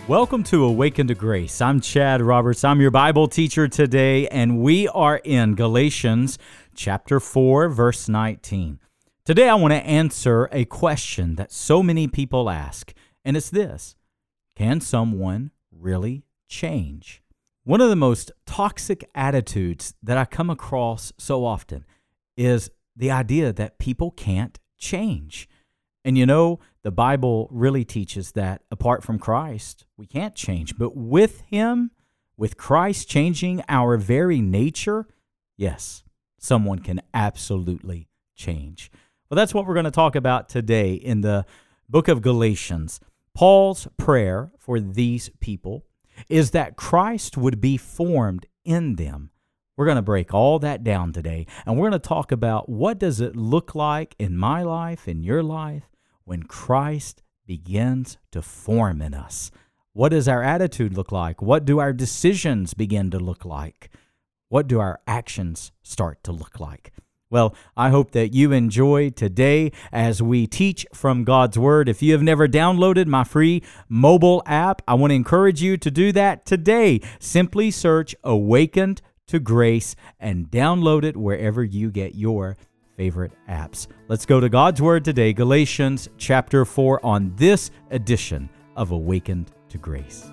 Welcome to Awaken to Grace. I'm Chad Roberts. I'm your Bible teacher today, and we are in Galatians chapter 4, verse 19. Today I want to answer a question that so many people ask, and it's this: can someone really change? One of the most toxic attitudes that I come across so often is the idea that people can't change. And you know, the Bible really teaches that apart from Christ, we can't change. But with Him, with Christ changing our very nature, yes, someone can absolutely change. Well, that's what we're going to talk about today in the book of Galatians. Paul's prayer for these people is that Christ would be formed in them. We're going to break all that down today, and we're going to talk about what does it look like in my life, in your life, when Christ begins to form in us. What does our attitude look like? What do our decisions begin to look like? What do our actions start to look like? Well, I hope that you enjoy today as we teach from God's Word. If you have never downloaded my free mobile app, I want to encourage you to do that today. Simply search Awakened to Grace and download it wherever you get your favorite apps. Let's go to God's Word today, Galatians chapter 4, on this edition of Awakened to Grace.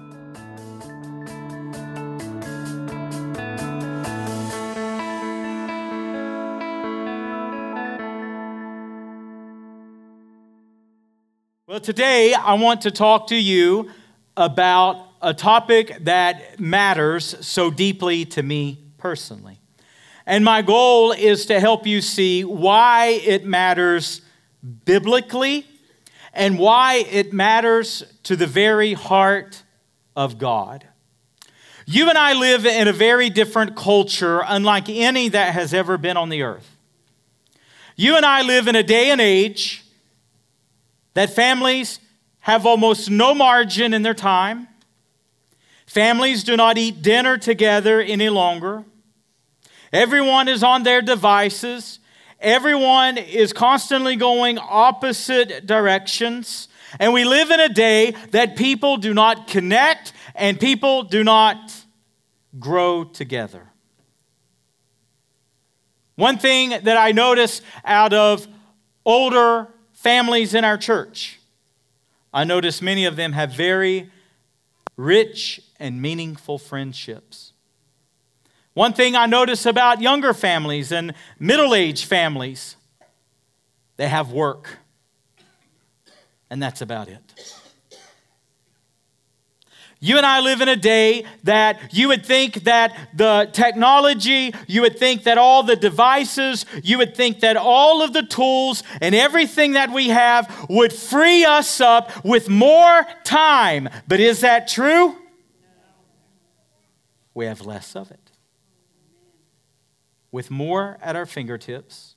Well, today I want to talk to you about a topic that matters so deeply to me personally. And my goal is to help you see why it matters biblically and why it matters to the very heart of God. You and I live in a very different culture, unlike any that has ever been on the earth. You and I live in a day and age that families have almost no margin in their time. Families do not eat dinner together any longer. Everyone is on their devices. Everyone is constantly going opposite directions. And we live in a day that people do not connect and people do not grow together. One thing that I notice out of older families in our church, I notice many of them have very rich and meaningful friendships. One thing I notice about younger families and middle-aged families, they have work. And that's about it. You and I live in a day that you would think that the technology, you would think that all the devices, you would think that all of the tools and everything that we have would free us up with more time. But is that true? We have less of it. With more at our fingertips,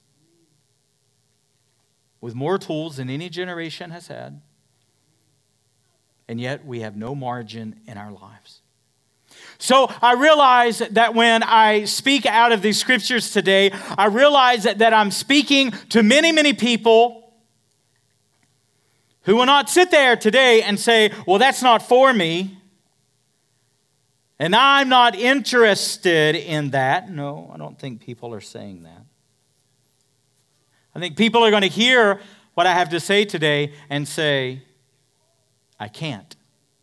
with more tools than any generation has had, and yet we have no margin in our lives. So I realize that when I speak out of these scriptures today, I realize that I'm speaking to many, many people who will not sit there today and say, well, that's not for me. And I'm not interested in that. No, I don't think people are saying that. I think people are going to hear what I have to say today and say, I can't.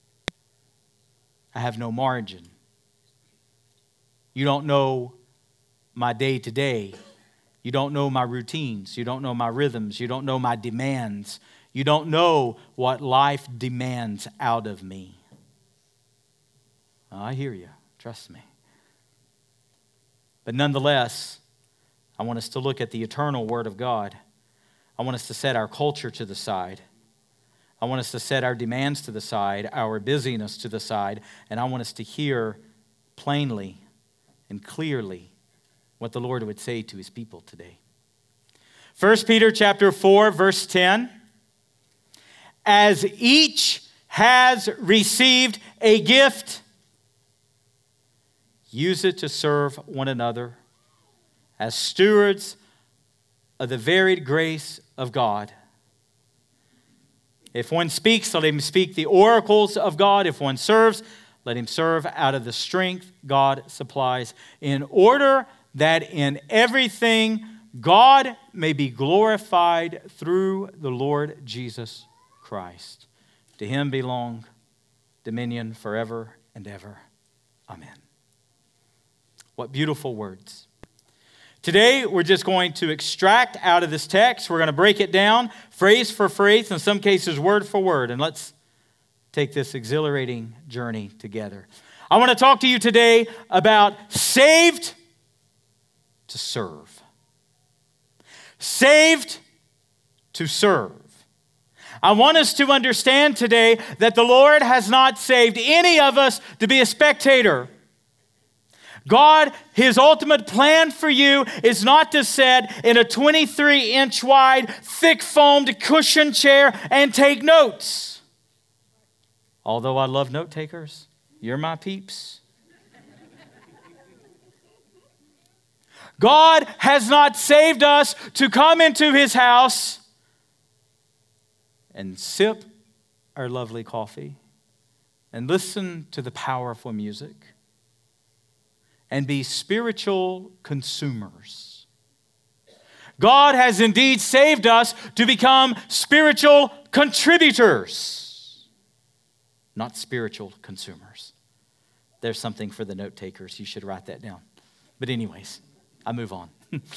I have no margin. You don't know my day-to-day. You don't know my routines. You don't know my rhythms. You don't know my demands. You don't know what life demands out of me. I hear you. Trust me. But nonetheless, I want us to look at the eternal Word of God. I want us to set our culture to the side. I want us to set our demands to the side, our busyness to the side, and I want us to hear plainly and clearly what the Lord would say to His people today. 1 Peter chapter 4, verse 10. As each has received a gift, use it to serve one another as stewards of the varied grace of God. If one speaks, let him speak the oracles of God. If one serves, let him serve out of the strength God supplies, in order that in everything God may be glorified through the Lord Jesus Christ. To him belong dominion forever and ever. Amen. What beautiful words. Today, we're just going to extract out of this text. We're going to break it down phrase for phrase, in some cases word for word. And let's take this exhilarating journey together. I want to talk to you today about saved to serve. Saved to serve. I want us to understand today that the Lord has not saved any of us to be a spectator. God, his ultimate plan for you is not to sit in a 23-inch wide, thick-foamed cushion chair and take notes. Although I love note takers, you're my peeps. God has not saved us to come into his house and sip our lovely coffee and listen to the powerful music and be spiritual consumers. God has indeed saved us to become spiritual contributors, not spiritual consumers. There's something for the note takers. You should write that down. But anyways, I move on.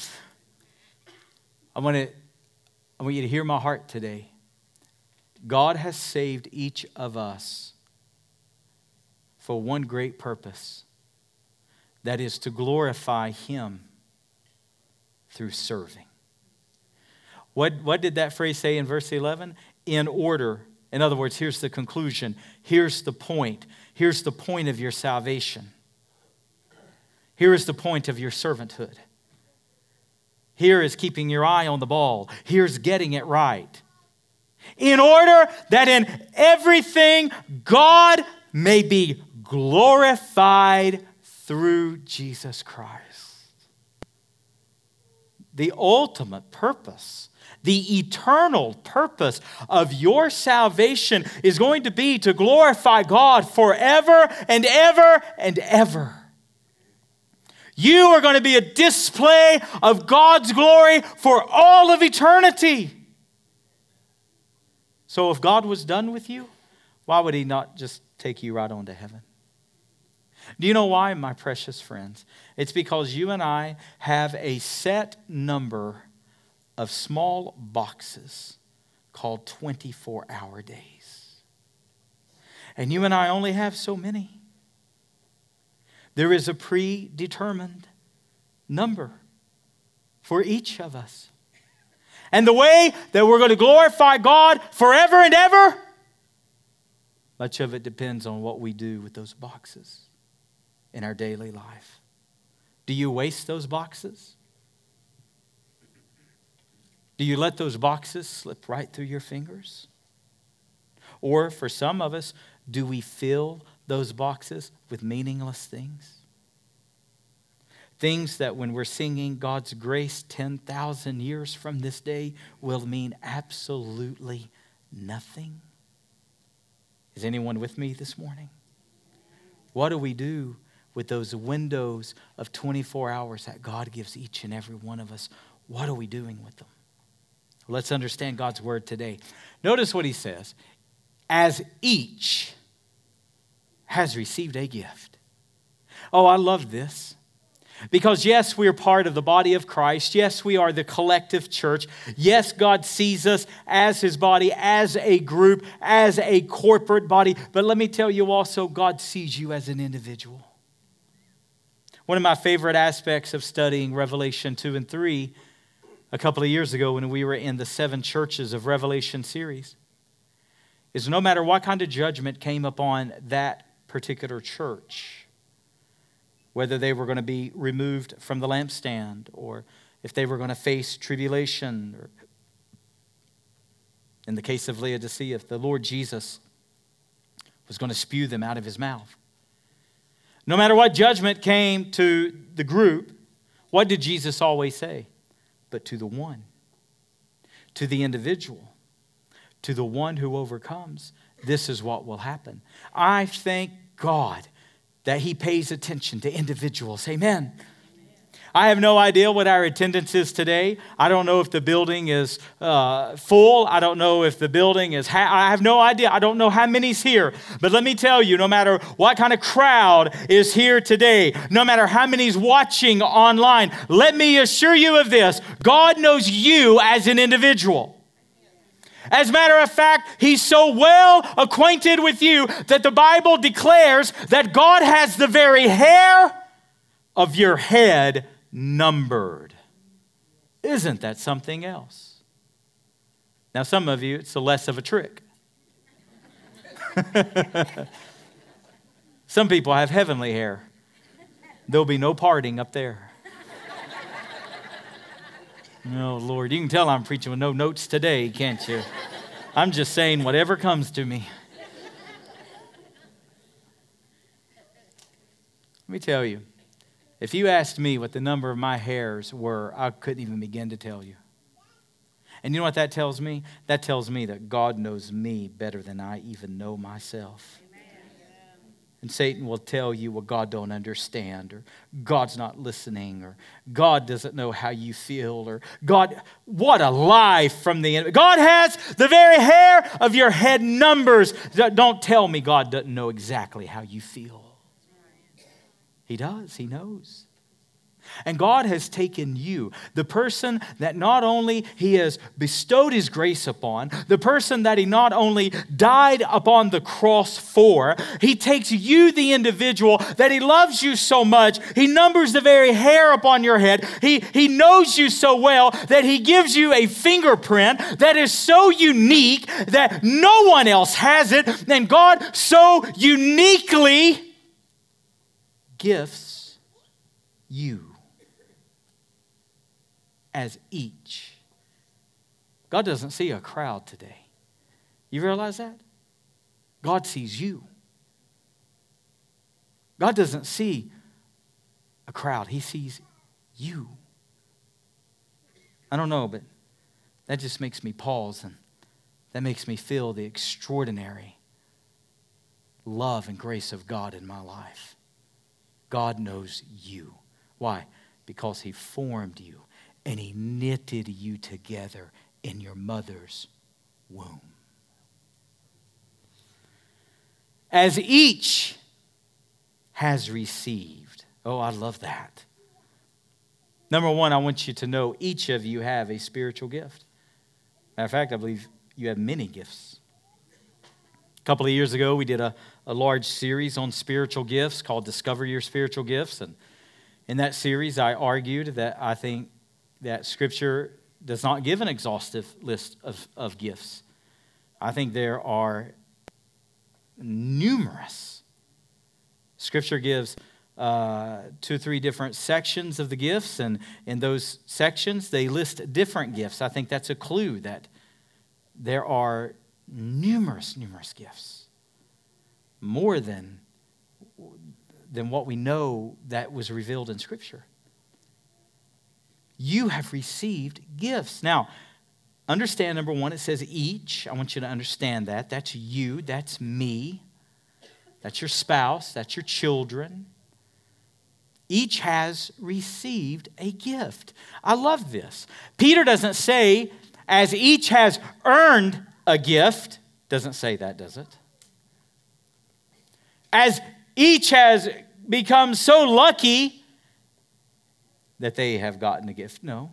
I want you to hear my heart today. God has saved each of us for one great purpose. That is to glorify him through serving. What did that phrase say in verse 11? In order. In other words, here's the conclusion. Here's the point. Here's the point of your salvation. Here is the point of your servanthood. Here is keeping your eye on the ball. Here's getting it right. In order that in everything God may be glorified through Jesus Christ. The ultimate purpose, the eternal purpose of your salvation is going to be to glorify God forever and ever and ever. You are going to be a display of God's glory for all of eternity. So if God was done with you, why would he not just take you right on to heaven? Do you know why, my precious friends? It's because you and I have a set number of small boxes called 24-hour days. And you and I only have so many. There is a predetermined number for each of us. And the way that we're going to glorify God forever and ever, much of it depends on what we do with those boxes in our daily life. Do you waste those boxes? Do you let those boxes slip right through your fingers? Or for some of us, do we fill those boxes with meaningless things? Things that when we're singing God's grace 10,000 years from this day will mean absolutely nothing. Is anyone with me this morning? What do we do with those windows of 24 hours that God gives each and every one of us? What are we doing with them? Let's understand God's word today. Notice what he says. As each has received a gift. Oh, I love this. Because yes, we are part of the body of Christ. Yes, we are the collective church. Yes, God sees us as his body, as a group, as a corporate body. But let me tell you also, God sees you as an individual. One of my favorite aspects of studying Revelation 2 and 3 a couple of years ago when we were in the 7 churches of Revelation series is no matter what kind of judgment came upon that particular church, whether they were going to be removed from the lampstand or if they were going to face tribulation, or in the case of Laodicea, if the Lord Jesus was going to spew them out of his mouth. No matter what judgment came to the group, what did Jesus always say? But to the one, to the individual, to the one who overcomes, this is what will happen. I thank God that He pays attention to individuals. Amen. I have no idea what our attendance is today. I don't know if the building is full. I don't know if the building is I have no idea. I don't know how many's here. But let me tell you, no matter what kind of crowd is here today, no matter how many's watching online, let me assure you of this. God knows you as an individual. As a matter of fact, He's so well acquainted with you that the Bible declares that God has the very hair of your head numbered. Isn't that something else? Now, some of you, it's less of a trick. Some people have heavenly hair. There'll be no parting up there. Oh, Lord, you can tell I'm preaching with no notes today, can't you? I'm just saying whatever comes to me. Let me tell you, if you asked me what the number of my hairs were, I couldn't even begin to tell you. And you know what that tells me? That tells me that God knows me better than I even know myself. And Satan will tell you, well, God don't understand, or God's not listening, or God doesn't know how you feel, or God, what a lie from the enemy. God has the very hair of your head numbers. Don't tell me God doesn't know exactly how you feel. He does. He knows. And God has taken you, the person that not only He has bestowed His grace upon, the person that He not only died upon the cross for, He takes you, the individual, that He loves you so much. He numbers the very hair upon your head. He knows you so well that He gives you a fingerprint that is so unique that no one else has it. And God so uniquely gifts you as each. God doesn't see a crowd today. You realize that? God sees you. God doesn't see a crowd. He sees you. I don't know, but that just makes me pause, and that makes me feel the extraordinary love and grace of God in my life. God knows you. Why? Because He formed you and He knitted you together in your mother's womb. As each has received. Oh, I love that. Number one, I want you to know each of you have a spiritual gift. Matter of fact, I believe you have many gifts. A couple of years ago, we did a large series on spiritual gifts called Discover Your Spiritual Gifts. And in that series, I argued that I think that Scripture does not give an exhaustive list of gifts. I think there are numerous. Scripture gives 2 or 3 different sections of the gifts, and in those sections, they list different gifts. I think that's a clue that there are numerous gifts, more than what we know that was revealed in Scripture. You have received gifts. Now, understand, number one, it says each. I want you to understand that. That's you, that's me, that's your spouse, that's your children. Each has received a gift. I love this. Peter doesn't say, as each has earned a gift. Doesn't say that, does it? As each has become so lucky that they have gotten a gift. No.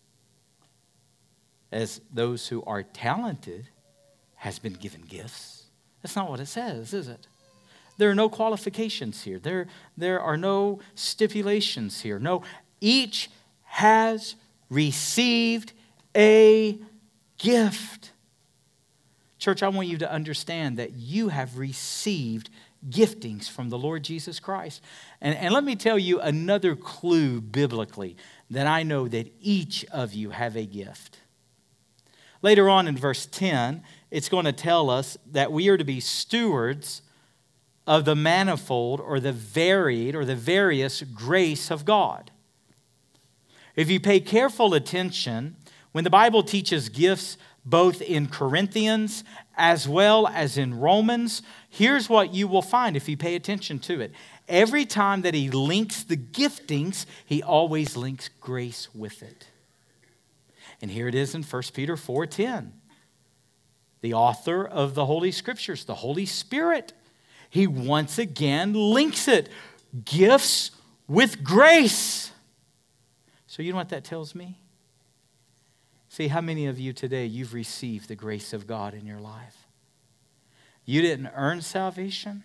As those who are talented has been given gifts. That's not what it says, is it? There are no qualifications here. There are no stipulations here. No, each has received a gift. Church, I want you to understand that you have received giftings from the Lord Jesus Christ. And let me tell you another clue biblically that I know that each of you have a gift. Later on in verse 10, it's going to tell us that we are to be stewards of the manifold or the varied or the various grace of God. If you pay careful attention, when the Bible teaches gifts both in Corinthians as well as in Romans, here's what you will find if you pay attention to it. Every time that he links the giftings, he always links grace with it. And here it is in 1 Peter 4:10. The author of the Holy Scriptures, the Holy Spirit, he once again links it. Gifts with grace. So you know what that tells me? See, how many of you today, you've received the grace of God in your life? You didn't earn salvation.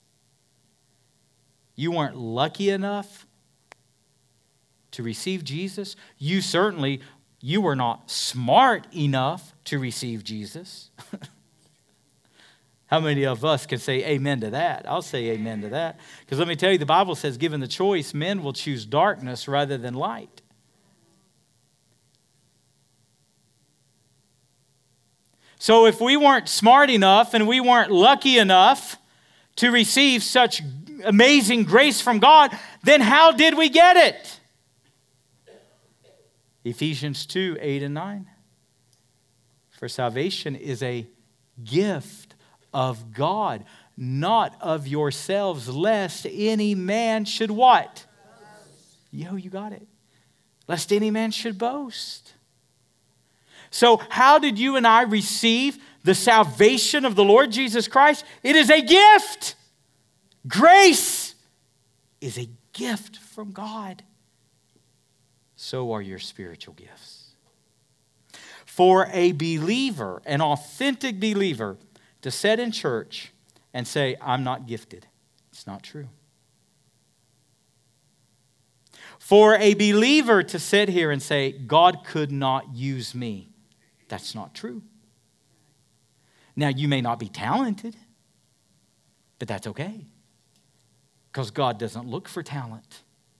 You weren't lucky enough to receive Jesus. You were not smart enough to receive Jesus. How many of us can say amen to that? I'll say amen to that. Because let me tell you, the Bible says, given the choice, men will choose darkness rather than light. So if we weren't smart enough and we weren't lucky enough to receive such amazing grace from God, then how did we get it? Ephesians 2:8-9. For salvation is a gift of God, not of yourselves, lest any man should what? Yo, you got it. Lest any man should boast. So how did you and I receive the salvation of the Lord Jesus Christ? It is a gift. Grace is a gift from God. So are your spiritual gifts. For a believer, an authentic believer, to sit in church and say, I'm not gifted, it's not true. For a believer to sit here and say, God could not use me, that's not true. Now, you may not be talented, but that's okay. Because God doesn't look for talent.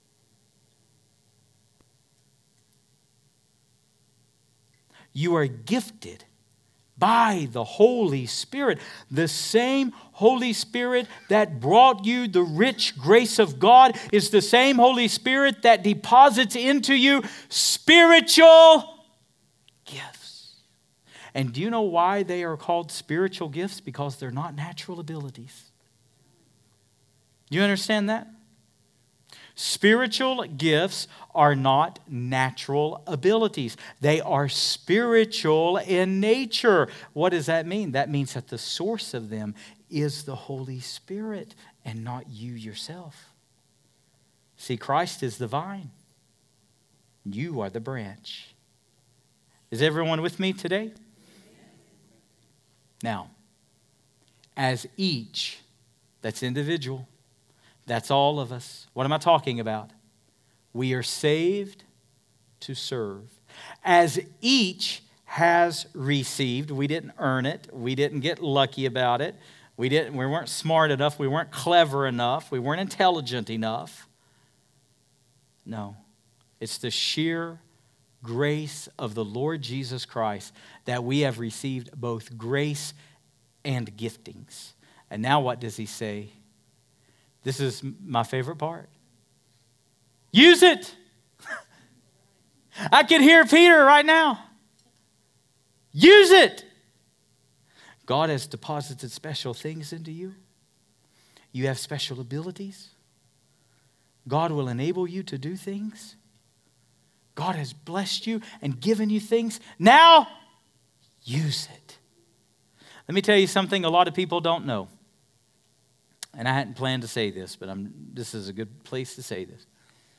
You are gifted by the Holy Spirit. The same Holy Spirit that brought you the rich grace of God is the same Holy Spirit that deposits into you spiritual gifts. And do you know why they are called spiritual gifts? Because they're not natural abilities. Do you understand that? Spiritual gifts are not natural abilities. They are spiritual in nature. What does that mean? That means that the source of them is the Holy Spirit and not you yourself. See, Christ is the vine. You are the branch. Is everyone with me today? Now, as each, that's individual, that's all of us. What am I talking about? We are saved to serve. As each has received, we didn't earn it. We didn't get lucky about it. We weren't smart enough. We weren't clever enough. We weren't intelligent enough. No. It's the sheer grace of the Lord Jesus Christ that we have received both grace and giftings. And now what does he say? This is my favorite part. Use it. I can hear Peter right now. Use it. God has deposited special things into you. You have special abilities. God will enable you to do things. God has blessed you and given you things. Now, use it. Let me tell you something a lot of people don't know. And I hadn't planned to say this, but this is a good place to say this.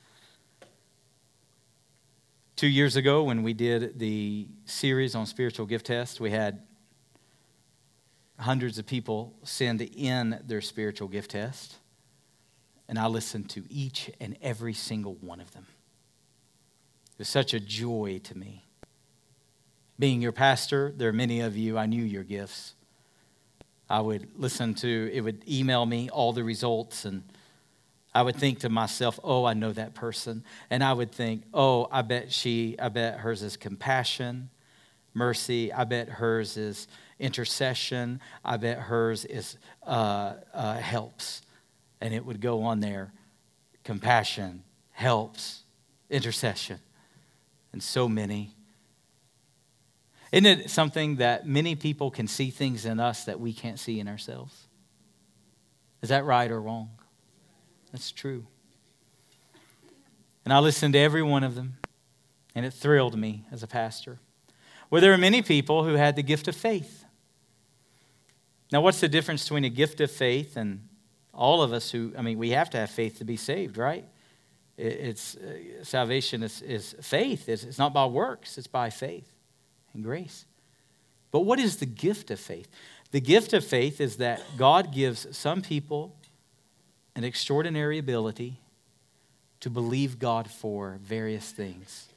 2 years ago, when we did the series on spiritual gift tests, we had hundreds of people send in their spiritual gift test. And I listened to each and every single one of them. It was such a joy to me. Being your pastor, there are many of you, I knew your gifts. I would it would email me all the results, and I would think to myself, oh, I know that person. And I would think, oh, I bet hers is compassion, mercy. I bet hers is intercession. I bet hers is helps. And it would go on there, compassion, helps, intercession, and so many. Isn't it something that many people can see things in us that we can't see in ourselves? Is that right or wrong? That's true. And I listened to every one of them, and it thrilled me as a pastor. Well, there are many people who had the gift of faith. Now, what's the difference between a gift of faith and all of us we have to have faith to be saved, right? Salvation is faith. It's not by works, it's by faith and grace. But what is the gift of faith? The gift of faith is that God gives some people an extraordinary ability to believe God for various things.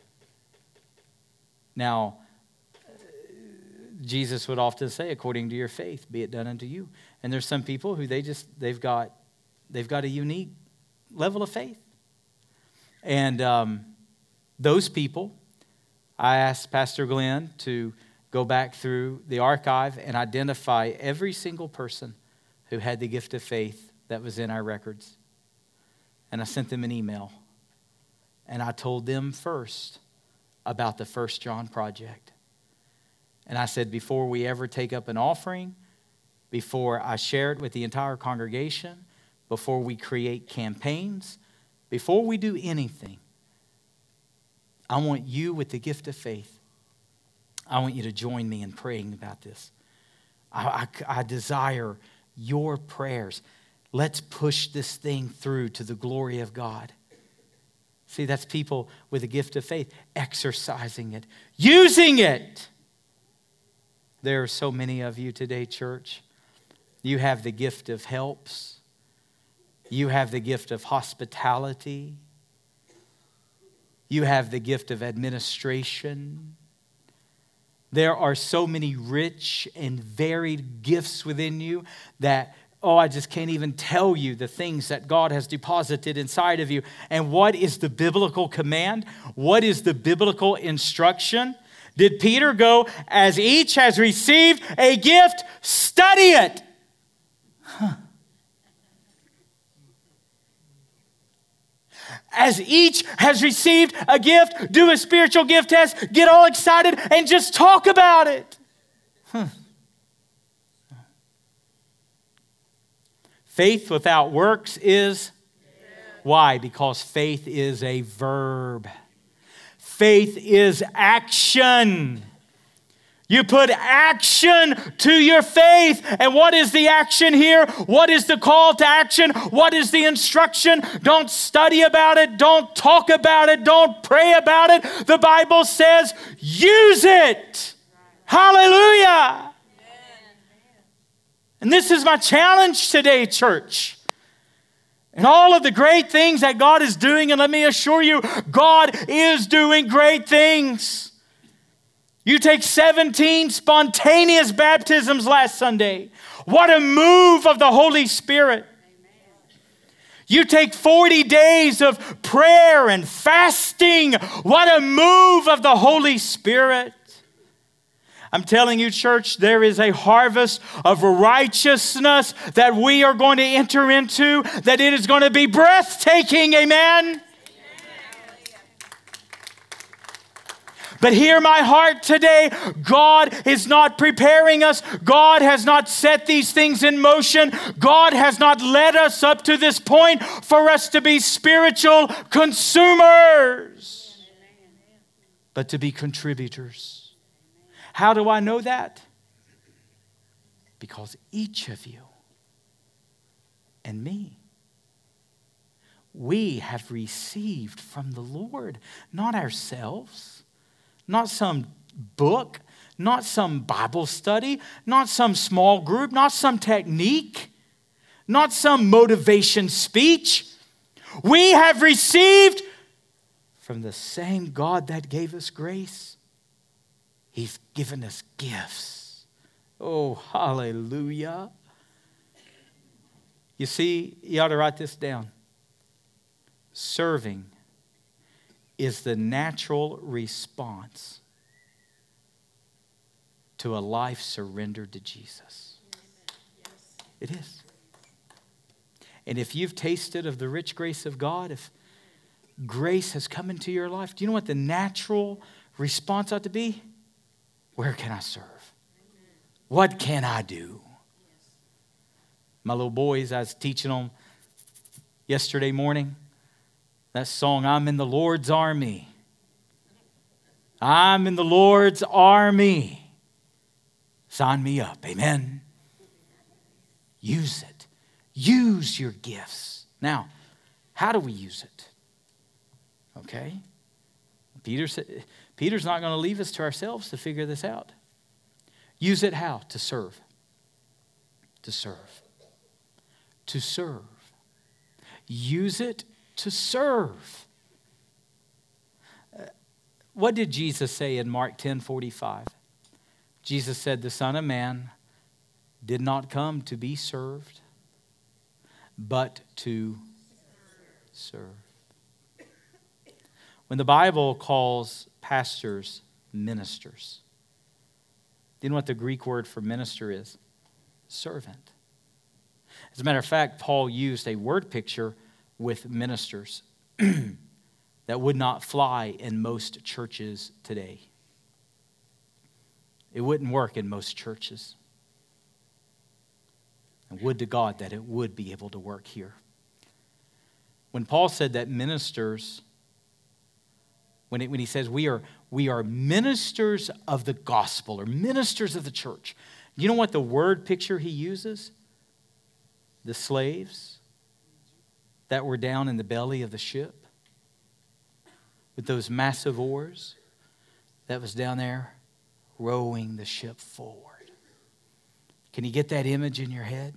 Now, Jesus would often say, according to your faith, be it done unto you. And there's some people who they've got a unique level of faith. And those people, I asked Pastor Glenn to go back through the archive and identify every single person who had the gift of faith that was in our records. And I sent them an email. And I told them first about the First John Project. And I said, before we ever take up an offering, before I share it with the entire congregation, before we create campaigns, before we do anything, I want you with the gift of faith, I want you to join me in praying about this. I desire your prayers. Let's push this thing through to the glory of God. See, that's people with a gift of faith, exercising it, using it. There are so many of you today, church. You have the gift of helps. You have the gift of hospitality. You have the gift of administration. There are so many rich and varied gifts within you that, I just can't even tell you the things that God has deposited inside of you. And what is the biblical command? What is the biblical instruction? Did Peter go, as each has received a gift, study it? As each has received a gift, do a spiritual gift test, get all excited, and just talk about it. Faith without works is? Why? Because faith is a verb. Faith is action. You put action to your faith. And what is the action here? What is the call to action? What is the instruction? Don't study about it. Don't talk about it. Don't pray about it. The Bible says, use it. Hallelujah. And this is my challenge today, church. And all of the great things that God is doing, and let me assure you, God is doing great things. You take 17 spontaneous baptisms last Sunday. What a move of the Holy Spirit. You take 40 days of prayer and fasting. What a move of the Holy Spirit. I'm telling you, church, there is a harvest of righteousness that we are going to enter into, that it is going to be breathtaking. Amen. But hear my heart today. God is not preparing us. God has not set these things in motion. God has not led us up to this point for us to be spiritual consumers, but to be contributors. How do I know that? Because each of you and me, we have received from the Lord, not ourselves, not some book, not some Bible study, not some small group, not some technique, not some motivation speech. We have received from the same God that gave us grace. He's given us gifts. Oh, hallelujah. You see, you ought to write this down. Serving is the natural response to a life surrendered to Jesus. It is. And if you've tasted of the rich grace of God, if grace has come into your life, do you know what the natural response ought to be? Where can I serve? What can I do? My little boys, I was teaching them yesterday morning, that song, I'm in the Lord's army. I'm in the Lord's army. Sign me up. Amen. Use it. Use your gifts. Now, how do we use it? Okay? Peter's not going to leave us to ourselves to figure this out. Use it how? To serve. To serve. To serve. Use it to serve. What did Jesus say in Mark 10:45? Jesus said, the Son of Man did not come to be served, but to serve. When the Bible calls pastors ministers, do you know what the Greek word for minister is? Servant. As a matter of fact, Paul used a word picture with ministers that would not fly in most churches today. It wouldn't work in most churches. And would to God that it would be able to work here. When Paul said that ministers, when he says we are ministers of the gospel or ministers of the church, you know what the word picture he uses? The slaves that were down in the belly of the ship with those massive oars that was down there rowing the ship forward. Can you get that image in your head?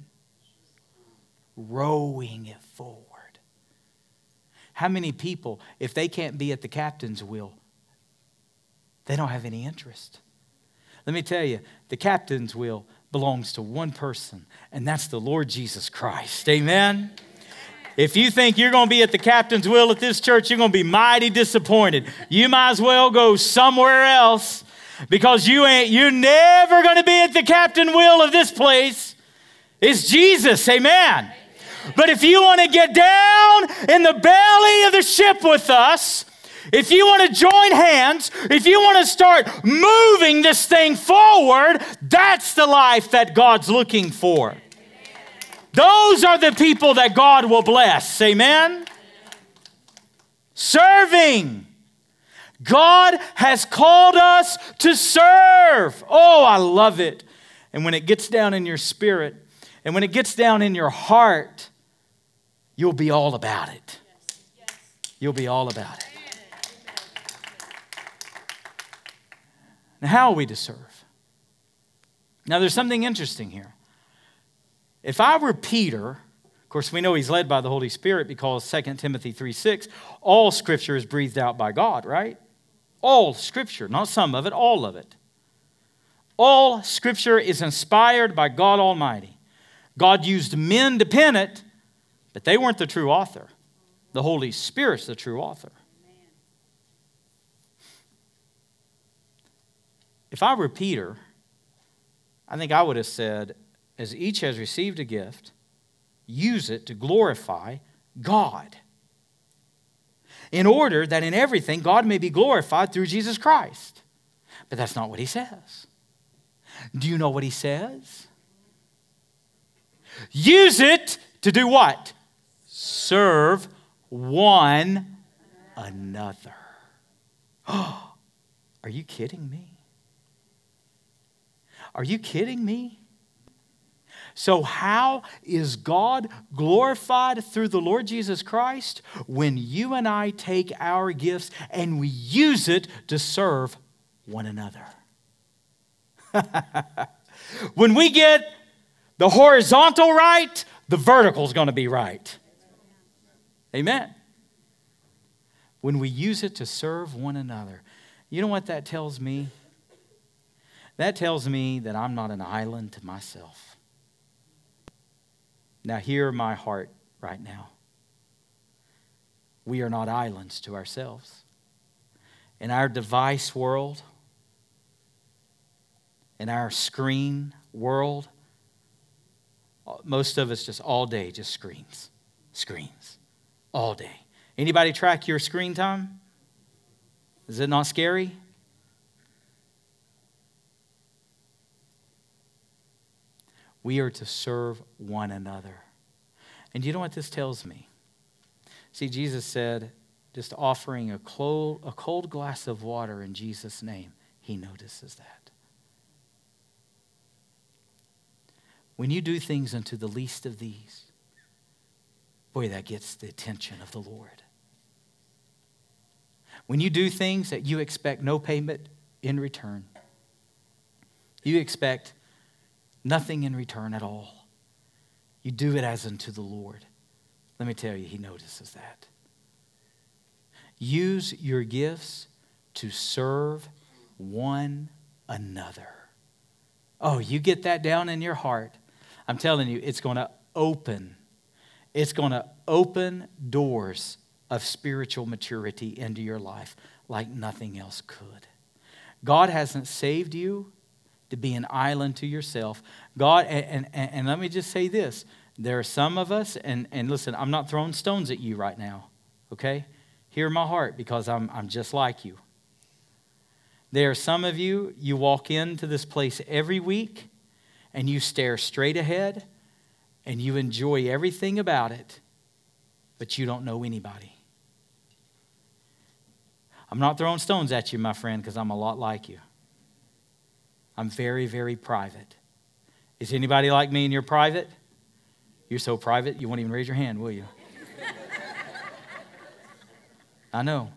Rowing it forward. How many people, if they can't be at the captain's wheel, they don't have any interest? Let me tell you, the captain's wheel belongs to one person, and that's the Lord Jesus Christ. Amen? If you think you're going to be at the captain's wheel at this church, you're going to be mighty disappointed. You might as well go somewhere else, because you're never going to be at the captain wheel of this place. It's Jesus. Amen. But if you want to get down in the belly of the ship with us, if you want to join hands, if you want to start moving this thing forward, that's the life that God's looking for. Those are the people that God will bless. Amen? Serving. God has called us to serve. Oh, I love it. And when it gets down in your spirit, and when it gets down in your heart, you'll be all about it. You'll be all about it. Now, how are we to serve? Now, there's something interesting here. If I were Peter, of course, we know he's led by the Holy Spirit because 2 Timothy 3:6, all Scripture is breathed out by God, right? All Scripture, not some of it, all of it. All Scripture is inspired by God Almighty. God used men to pen it, but they weren't the true author. The Holy Spirit's the true author. If I were Peter, I think I would have said, as each has received a gift, use it to glorify God, in order that in everything God may be glorified through Jesus Christ. But that's not what he says. Do you know what he says? Use it to do what? Serve one another. Oh, are you kidding me? Are you kidding me? So how is God glorified through the Lord Jesus Christ? When you and I take our gifts and we use it to serve one another. When we get the horizontal right, the vertical is going to be right. Amen. When we use it to serve one another. You know what that tells me? That tells me that I'm not an island to myself. Now, hear my heart right now. We are not islands to ourselves. In our device world, in our screen world, most of us just all day just screens, all day. Anybody track your screen time? Is it not scary? We are to serve one another. And you know what this tells me? See, Jesus said, just offering a cold glass of water in Jesus' name, he notices that. When you do things unto the least of these, boy, that gets the attention of the Lord. When you do things that you expect no payment in return, you expect nothing in return at all, you do it as unto the Lord. Let me tell you, he notices that. Use your gifts to serve one another. Oh, you get that down in your heart. I'm telling you, it's going to open doors of spiritual maturity into your life like nothing else could. God hasn't saved you to be an island to yourself. God, and let me just say this. There are some of us, and listen, I'm not throwing stones at you right now, okay? Hear my heart, because I'm just like you. There are some of you, you walk into this place every week, and you stare straight ahead, and you enjoy everything about it, but you don't know anybody. I'm not throwing stones at you, my friend, because I'm a lot like you. I'm very, very private. Is anybody like me and you're private? You're so private, you won't even raise your hand, will you? I know.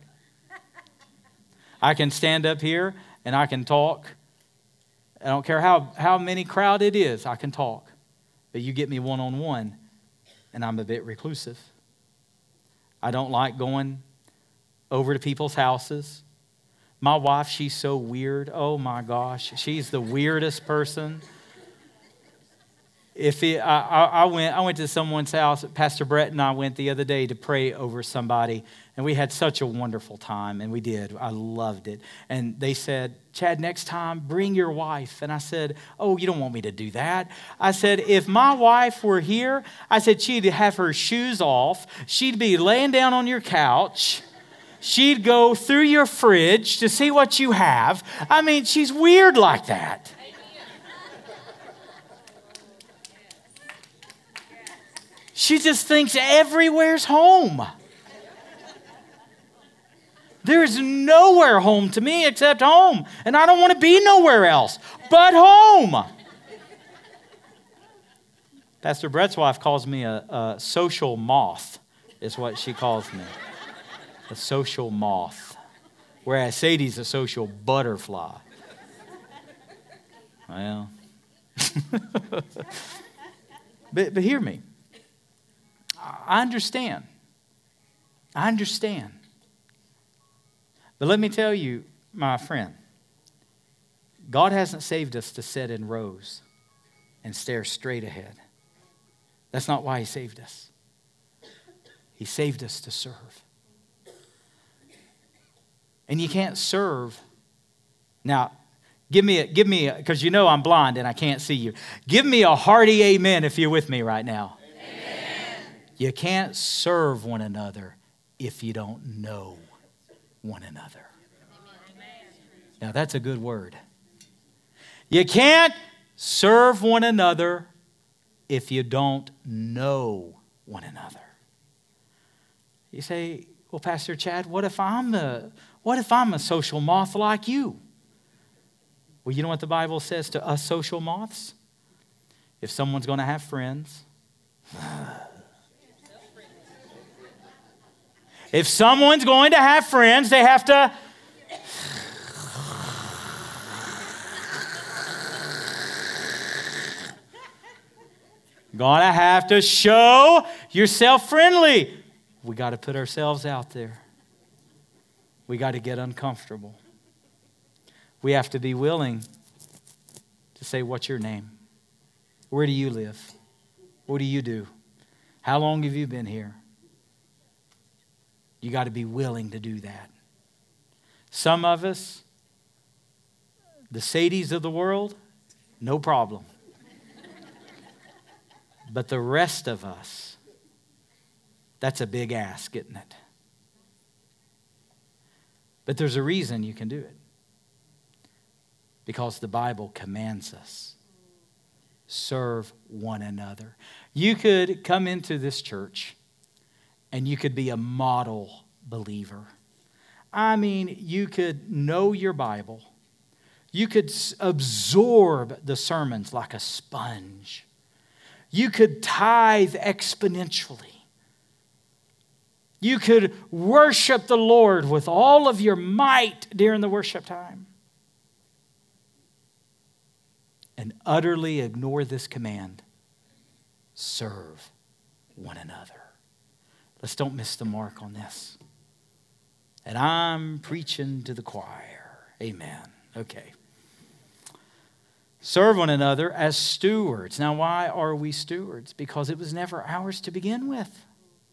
I can stand up here and I can talk. I don't care how many crowd it is, I can talk. But you get me one-on-one, and I'm a bit reclusive. I don't like going over to people's houses. My wife, she's so weird. Oh my gosh, she's the weirdest person. I went to someone's house. Pastor Brett and I went the other day to pray over somebody, and we had such a wonderful time, and we did. I loved it. And they said, Chad, next time, bring your wife. And I said, oh, you don't want me to do that. I said, if my wife were here, I said she'd have her shoes off. She'd be laying down on your couch. She'd go through your fridge to see what you have. I mean, she's weird like that. She just thinks everywhere's home. There's nowhere home to me except home. And I don't want to be nowhere else but home. Pastor Brett's wife calls me a social moth, is what she calls me. A social moth. Whereas Sadie's a social butterfly. Well. But hear me. I understand. But let me tell you, my friend, God hasn't saved us to sit in rows and stare straight ahead. That's not why he saved us. He saved us to serve. And you can't serve. Now, give me, because you know I'm blind and I can't see you. Give me a hearty amen if you're with me right now. You can't serve one another if you don't know one another. Now, that's a good word. You can't serve one another if you don't know one another. You say, well, Pastor Chad, what if I'm a social moth like you? Well, you know what the Bible says to us social moths? If someone's going to have friends, if someone's going to have friends, they have to gonna have to show yourself friendly. We got to put ourselves out there. We got to get uncomfortable. We have to be willing to say, what's your name? Where do you live? What do you do? How long have you been here? You got to be willing to do that. Some of us, the Sadies of the world, no problem. But the rest of us, that's a big ask, isn't it? But there's a reason you can do it. Because the Bible commands us. serve one another. You could come into this church and you could be a model believer. I mean, you could know your Bible. You could absorb the sermons like a sponge. You could tithe exponentially. You could worship the Lord with all of your might during the worship time. And utterly ignore this command. Serve one another. Let's don't miss the mark on this. And I'm preaching to the choir. Amen. Okay. Serve one another as stewards. Now, why are we stewards? Because it was never ours to begin with.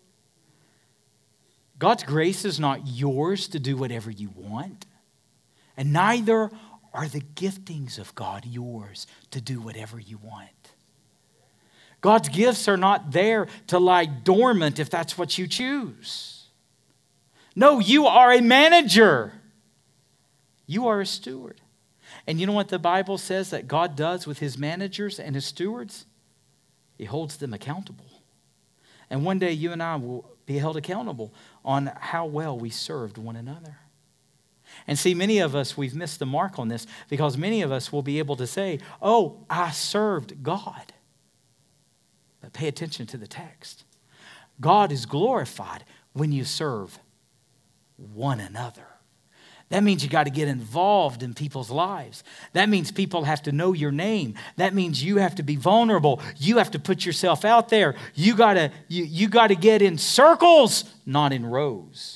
God's grace is not yours to do whatever you want. And neither are the giftings of God yours to do whatever you want. God's gifts are not there to lie dormant if that's what you choose. No, you are a manager. You are a steward. And you know what the Bible says that God does with his managers and his stewards? He holds them accountable. And one day you and I will be held accountable on how well we served one another. And see, many of us, we've missed the mark on this because many of us will be able to say, oh, I served God. But pay attention to the text. God is glorified when you serve one another. That means you got to get involved in people's lives. That means people have to know your name. That means you have to be vulnerable. You have to put yourself out there. You got to get in circles, not in rows.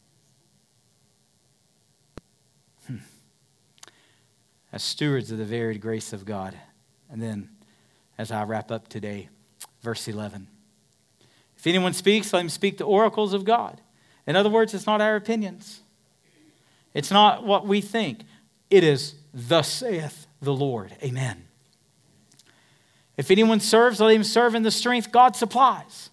As stewards of the varied grace of God. And then, as I wrap up today, verse 11. If anyone speaks, let him speak the oracles of God. In other words, it's not our opinions. It's not what we think. It is, thus saith the Lord. Amen. If anyone serves, let him serve in the strength God supplies.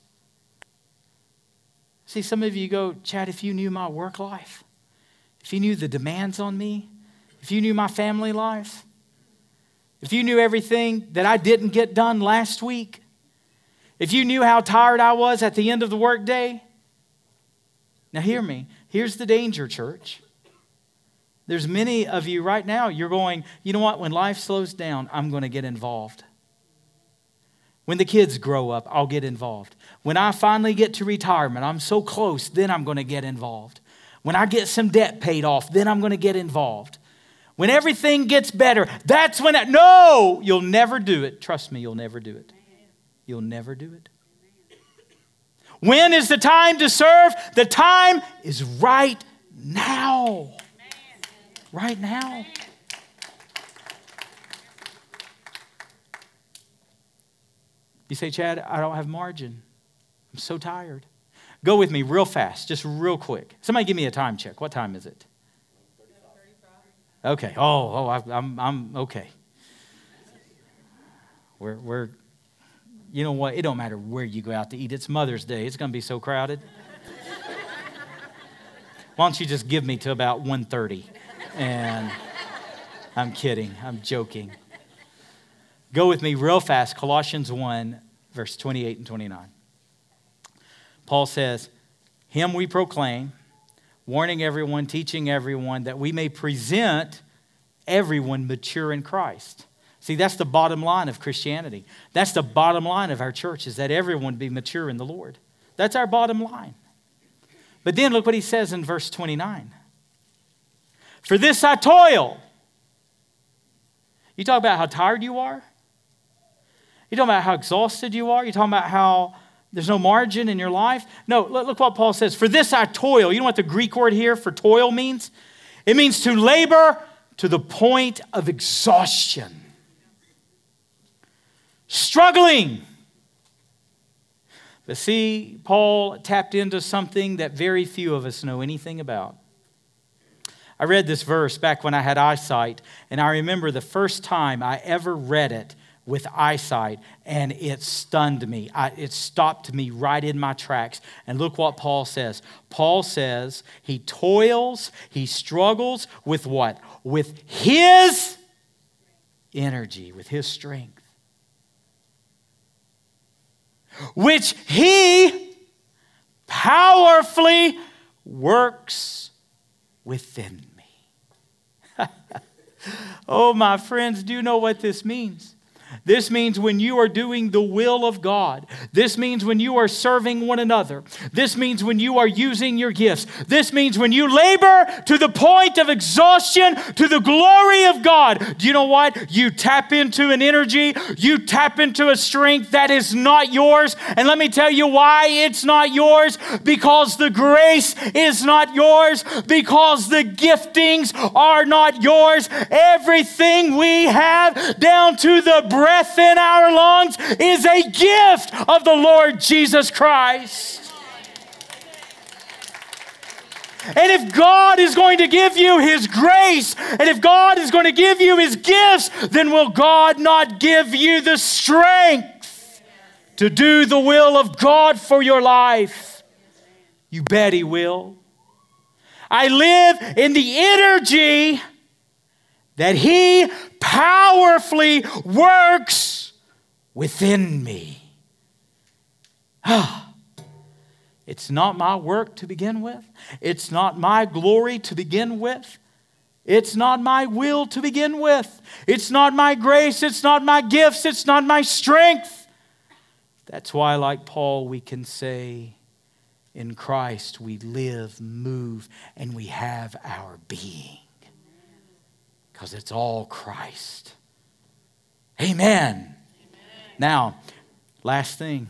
See, some of you go, Chad, if you knew my work life, if you knew the demands on me, if you knew my family life, if you knew everything that I didn't get done last week, if you knew how tired I was at the end of the workday. Now hear me. Here's the danger, church. There's many of you right now, you're going, you know what? When life slows down, I'm going to get involved. When the kids grow up, I'll get involved. When I finally get to retirement, I'm so close, then I'm going to get involved. When I get some debt paid off, then I'm going to get involved. When everything gets better, that's when no, you'll never do it. Trust me, you'll never do it. You'll never do it. When is the time to serve? The time is right now. Right now. You say, Chad, I don't have margin. I'm so tired. Go with me real fast, just real quick. Somebody give me a time check. What time is it? Okay. I'm okay. We're you know what? It don't matter where you go out to eat. It's Mother's Day. It's going to be so crowded. Why don't you just give me to about 1:30? And I'm kidding. I'm joking. Go with me real fast. Colossians 1, verse 28 and 29. Paul says, him we proclaim, warning everyone, teaching everyone, that we may present everyone mature in Christ. See, that's the bottom line of Christianity. That's the bottom line of our church, is that everyone be mature in the Lord. That's our bottom line. But then look what he says in verse 29. For this I toil. You talk about how tired you are? You talking about how exhausted you are? You talking about how there's no margin in your life? No, look what Paul says. For this I toil. You know what the Greek word here for toil means? It means to labor to the point of exhaustion. Struggling. But see, Paul tapped into something that very few of us know anything about. I read this verse back when I had eyesight, and I remember the first time I ever read it with eyesight, and it stunned me. It stopped me right in my tracks. And look what Paul says. Paul says he toils, he struggles with what? With his energy, with his strength. which He powerfully works within me. Oh, my friends, do you know what this means? This means when you are doing the will of God. This means when you are serving one another. This means when you are using your gifts. This means when you labor to the point of exhaustion to the glory of God. Do you know what? You tap into an energy. You tap into a strength that is not yours. And let me tell you why it's not yours. Because the grace is not yours. Because the giftings are not yours. Everything we have, down to the breath in our lungs, is a gift of the Lord Jesus Christ. And if God is going to give you His grace, and if God is going to give you His gifts, then will God not give you the strength to do the will of God for your life? You bet He will. I live in the energy that He powerfully works within me. It's not my work to begin with. It's not my glory to begin with. It's not my will to begin with. It's not my grace. It's not my gifts. It's not my strength. That's why, like Paul, we can say, in Christ we live, move, and we have our being. Because it's all Christ. Amen. Amen. Now, last thing.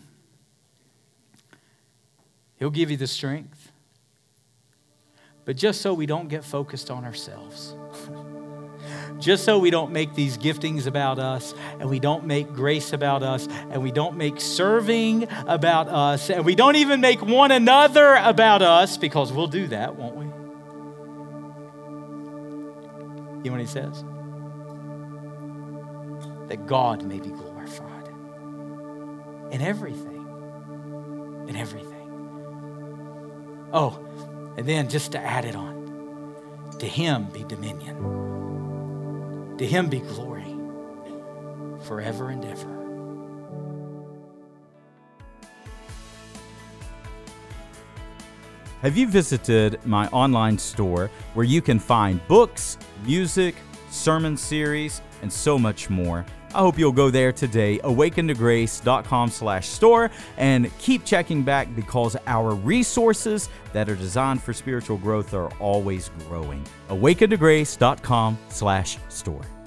He'll give you the strength. But just so we don't get focused on ourselves. Just so we don't make these giftings about us, and we don't make grace about us, and we don't make serving about us, and we don't even make one another about us, because we'll do that, won't we? You know what he says? That God may be glorified in everything. In everything. Oh, and then just to add it on, to Him be dominion. To Him be glory forever and ever. Have you visited my online store where you can find books, music, sermon series, and so much more? I hope you'll go there today, awakentograce.com/store, and keep checking back because our resources that are designed for spiritual growth are always growing. awakentograce.com/store.